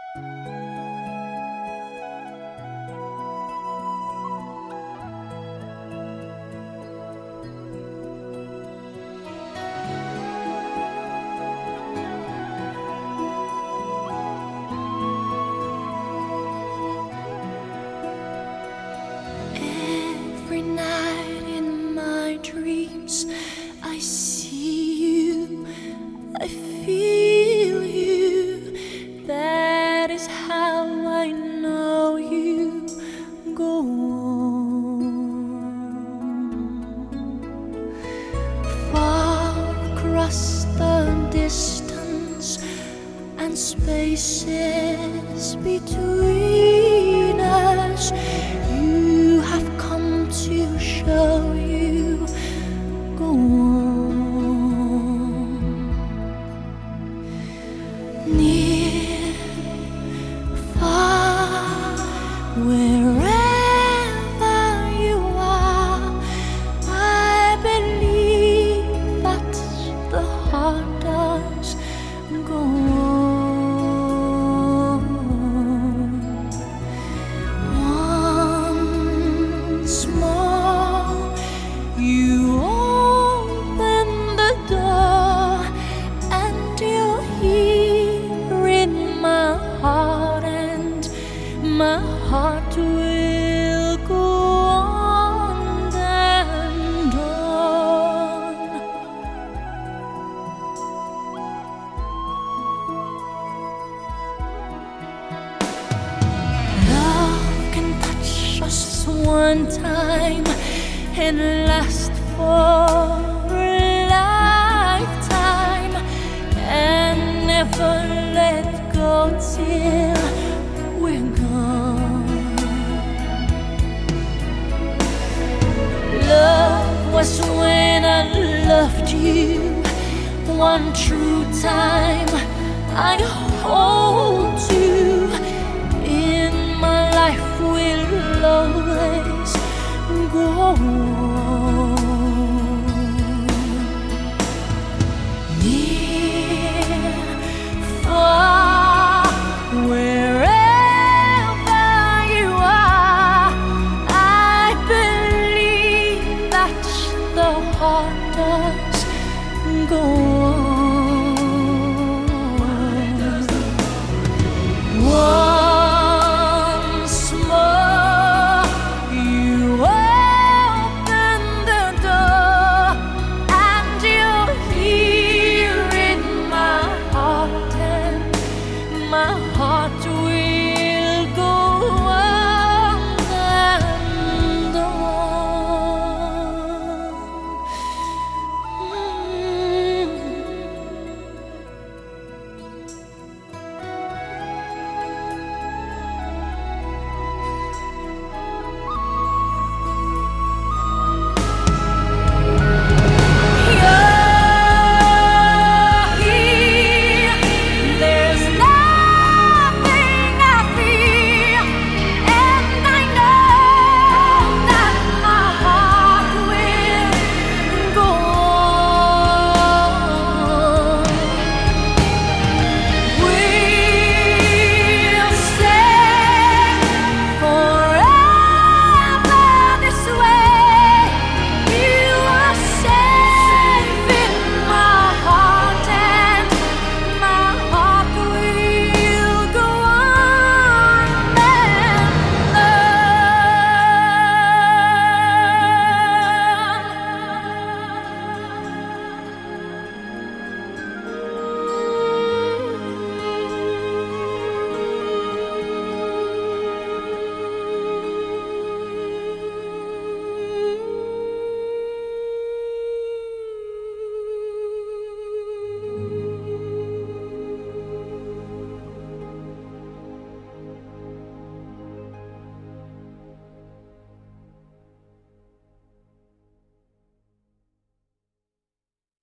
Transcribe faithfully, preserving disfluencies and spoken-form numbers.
Every night in my dreams, I see you, I feel you. That is how I know you. Go on. Far across the distance and spaces between us, you have come to show you. Go on. Near, far, wherever you are, I believe that the heart does. Go on. Once more, you open the door, and you're here in my heart, and my heart will go on and on. Love can touch us one time and last for a lifetime, and never let go till we're gone. Love was when I loved you one true time. I hold you in my life, will always go on. Near, far, wherever you are, I believe that the heart does go on. Once more, you open the door, and you're here in my heart, and my heart will